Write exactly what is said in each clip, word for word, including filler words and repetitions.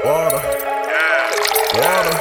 Water. Yeah. Water.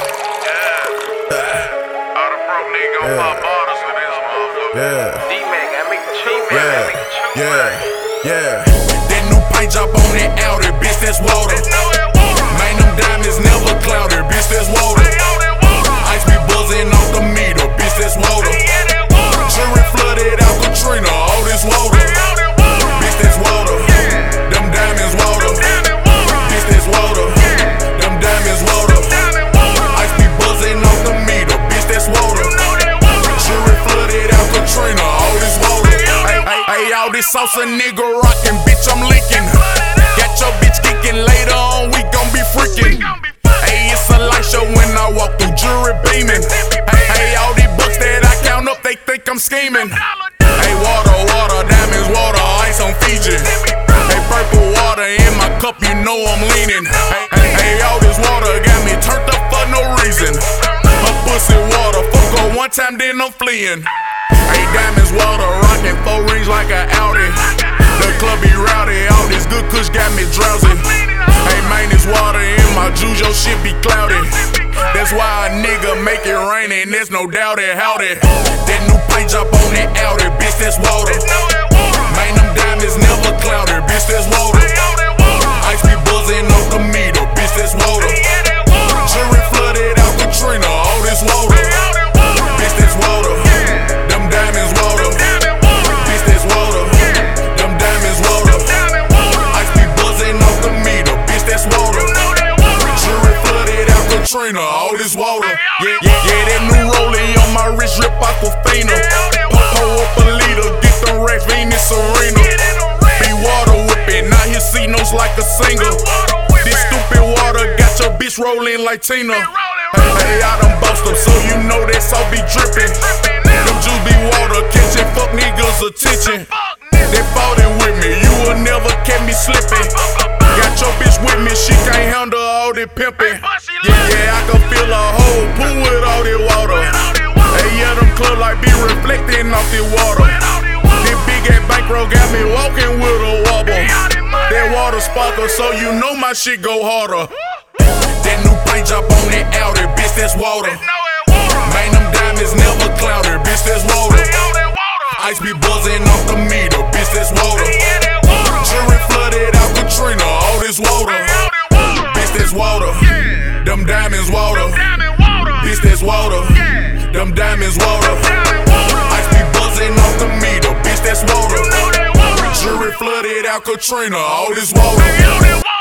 Yeah. All the broke niggas gon' pop bottles for this motherfucker. Yeah. D-Mac, I make the chew, man. I Yeah. make the chew, Yeah. man. Yeah. That new paint job on that Audi, bitch, that's water. Man, them diamonds never clouded, bitch, that's water. Ice be buzzing off the meter, bitch, that's water. Jury flooded out Katrina, all this water. Bitch, that's water. Them diamonds water. Bitch, that's water. Them diamonds water. Ice be buzzing off the meter, bitch, that's water. Jury flooded out Katrina, all this water. Hey, hey, hey, all this salsa nigga rockin', bitch, I'm lickin'. Got your bitch geekin', later on we gon' be freakin'. Hey, it's a light show when I walk through, jury beamin'. Hey, hey, all these bucks that I count up, they think I'm schemin'. Hey, water, water, diamonds, water, ice on Fiji. Hey, purple water in my cup, you know I'm leanin'. Hey, hey, hey, all this water got me turned up for no reason. My pussy water, fuck her one time, then I'm fleeing. Hey, diamonds, water, rockin' four rings like an Audi. The club be rowdy, all this good kush got me drowsy. Hey, man, this water in my juice, your shit be cloudy. That's why a nigga make it rain, and there's no doubt it, howdy. That new paint job on that Audi, bitch, that's water. Man, them diamonds never clouded, bitch, that's water. Ice be buzzing off the meter, bitch, that's water. Jury flooded out Katrina, all this water. Bitch, that's water. Them diamonds water. Bitch, that's water. Them diamonds water. Ice be buzzing off the meter, bitch, that's water. Jury flooded out Katrina, all this water. Yeah, yeah, yeah, that new rollie on my wrist, drip Aquafina. Pour up a liter, get them racks, Venus Serena. Be water whipping, now his C notes like a singer. This stupid water got your bitch rolling like Tina. Hey, hey, I done bossed up, so you know that salt be drippin'. Them juice be water, catching fuck niggas' attention. They fought it with me, you will never catch me slippin'. Got your bitch with me, she can't handle all that pimpin'. Yeah, yeah, I can fill a whole pool with all that water. Hey, yeah, them club like be reflecting off the water. This big ass bankroll got me walking with a wobble. That water sparkle, so you know my shit go harder. That new paint job on that Audi, bitch, that's water. Man, them diamonds never clouded, bitch, that's water. Ice be buzzing off the meter, bitch, that's water. Jury flooded out Katrina, all this water. Bitch, that's water. Them diamonds water. Bitch, that's water. Them diamonds water. Ice be buzzing off the meter, bitch, that's water. Jury flooded out Katrina, all this water.